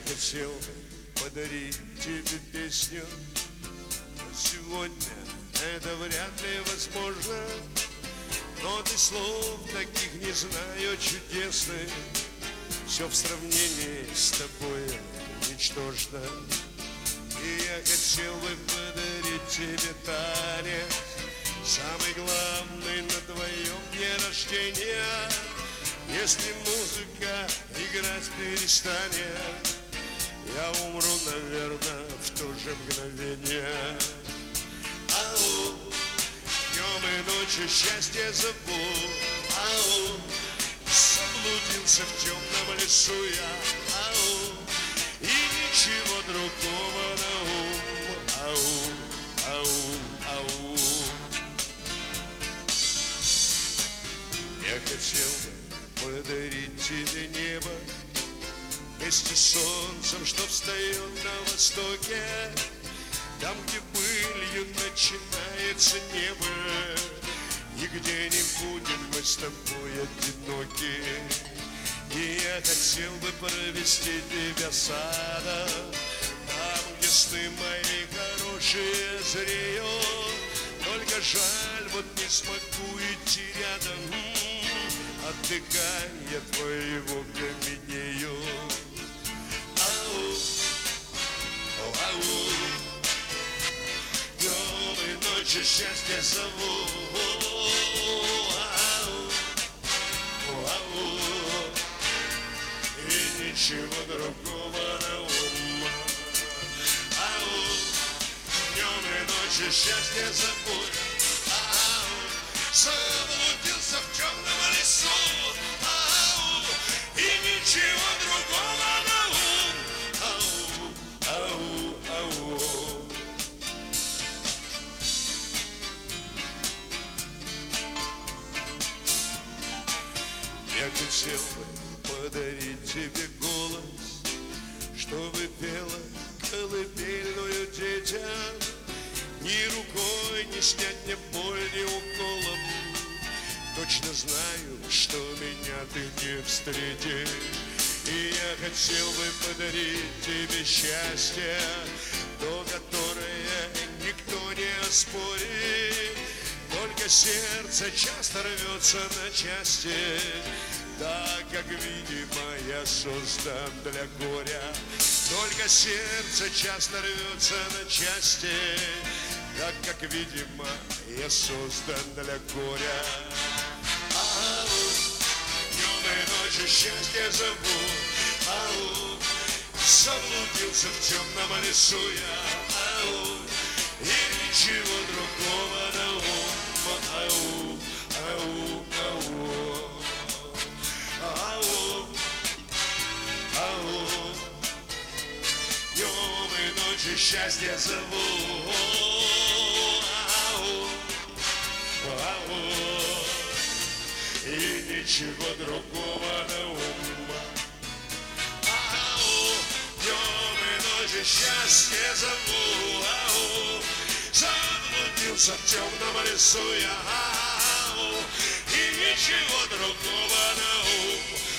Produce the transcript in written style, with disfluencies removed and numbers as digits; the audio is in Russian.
хотел подарить тебе песню, но сегодня это вряд ли возможно. Но ты слов таких не знаю, чудесных, все в сравнении с тобой ничтожно. И я хотел бы подарить тебе танец, самый главный на твоем дне рождения. Если музыка играть перестанет, я умру, наверное, в то же мгновение. Ау, днем и ночью счастье зову. Ау, заблудился в темном лесу я. Ау, и ничего другого на ум. Ау, ау, ау. Я хотел бы подарить тебе небо вместе с солнцем, что встает на востоке, там, где пылью начинается небо, и где не будем мы с тобой одиноки. И я хотел бы провести тебя садом, там, где сны мои хорошие зреют. Только жаль, вот не смогу идти рядом, отдыхая твоего каменею. Ау, ау, днем и ночью счастье зову. Ау, ау, и ничего другого на ум. Ау, днем и ночью счастье зову. Ау, заблудился в темном лесу. Ау, и ничего другого на ум. Ау, ау, ау. Я хотел бы подарить тебе голос, чтобы пела колыбельную детям. Ни рукой не снять мне боль, ни уколом. Точно знаю, что меня ты не встретишь. И я хотел бы подарить тебе счастье, то, которое никто не оспорит. Только сердце часто рвется на части, так как, видимо, я создан для горя. Только сердце часто рвется на части, так как, видимо, я создан для горя. Ау, днем и ночью счастье зову. Ау, заблудился в темном лесу я. Ау, и ничего другого на ум. Ау, ау, ау. Ау, ау, днем и ночью счастье зову. Ау, ау, и ничего другого на ум. Ау, днем и ночью счастье зову. Ау, заблудился в темном лесу я. Ау, и ничего другого на ум.